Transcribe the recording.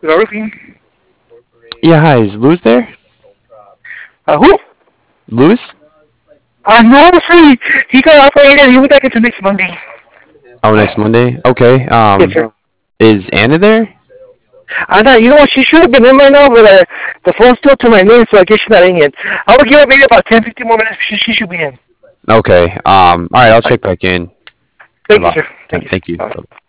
Roofing. Yeah, hi. Is Luz there? Who? Luz? No, sorry. He got operated. He'll be back until next Monday. Oh, next Monday. Okay. Yes, sir. Is Anna there? I thought, you know what, she should have been in right now, but the phone's still to my name, so I guess she's not in yet. I will give her maybe about 10, 15 more minutes. She should be in. Okay. All right. I'll All right. check back in. Thank you, About. sir. Thank you. Thank you. Bye.